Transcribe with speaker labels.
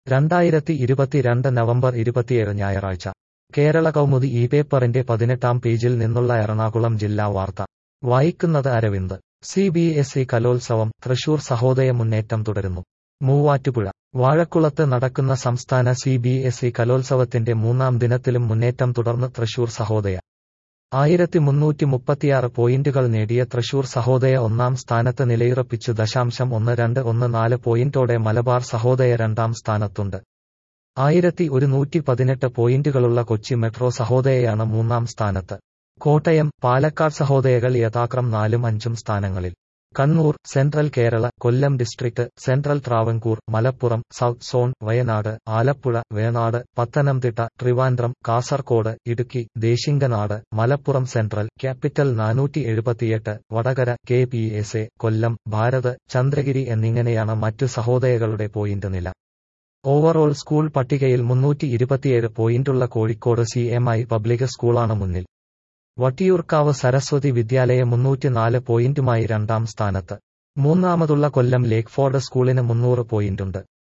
Speaker 1: 2022 November 27 ഞായറാഴ്ച കേരള കൗമുദി ഈ പേപ്പറിന്റെ 18-ാം പേജിൽ നിന്നുള്ള എറണാകുളം ജില്ലാ വാർത്ത വായിക്കുന്നത് അരവിന്ദ്. CBSE കലോത്സവം, തൃശൂർ സഹോദയ മുന്നേറ്റം തുടരുന്നു. മൂവാറ്റുപുഴ വാഴക്കുളത്ത് നടക്കുന്ന സംസ്ഥാന CBSE കലോത്സവത്തിന്റെ 3-ാം ദിനത്തിലും മുന്നേറ്റം തുടർന്ന് തൃശൂർ സഹോദയ. 1336 പോയിന്റുകൾ നേടിയ തൃശൂർ സഹോദയ 1-ാം സ്ഥാനത്ത് നിലയുറപ്പിച്ചു. 0.1214 പോയിന്റോടെ മലബാർ സഹോദയ 2-ാം സ്ഥാനത്തുണ്ട്. 1118 പോയിന്റുകളുള്ള കൊച്ചി മെട്രോ സഹോദയയാണ് 3-ാം സ്ഥാനത്ത്. കോട്ടയം, പാലക്കാട് സഹോദയകൾ യഥാക്രം 4ഉം 5ഉം സ്ഥാനങ്ങളിൽ. Kannur, central Kerala, Kollam district, central Travancore, Malappuram, south zone, Wayanad, Alappuzha, Venad, Pathanamthitta, Trivandrum, Kasaragod, Idukki, Desinganad, Malappuram central, capital 478, Vadakara, KPSA, Kollam, Bharat, Chandragiri എന്നിങ്ങനെയാണ് മറ്റു സഹോദയകളുടെ പോയിന്റ് നില. ഓവറോൾ സ്കൂൾ പട്ടികയിൽ 327 പോയിന്റുള്ള കോഴിക്കോട് CMI പബ്ലിക് സ്കൂളാണ് മുന്നിൽ. വട്ടിയൂർക്കാവ് സരസ്വതി വിദ്യാലയ 304 പോയിന്റുമായി 2-ാം സ്ഥാനത്ത്. മൂന്നാമതുള്ള കൊല്ലം ലേക്ക്ഫോർഡ് സ്കൂളിന് 300 പോയിന്റുണ്ട്.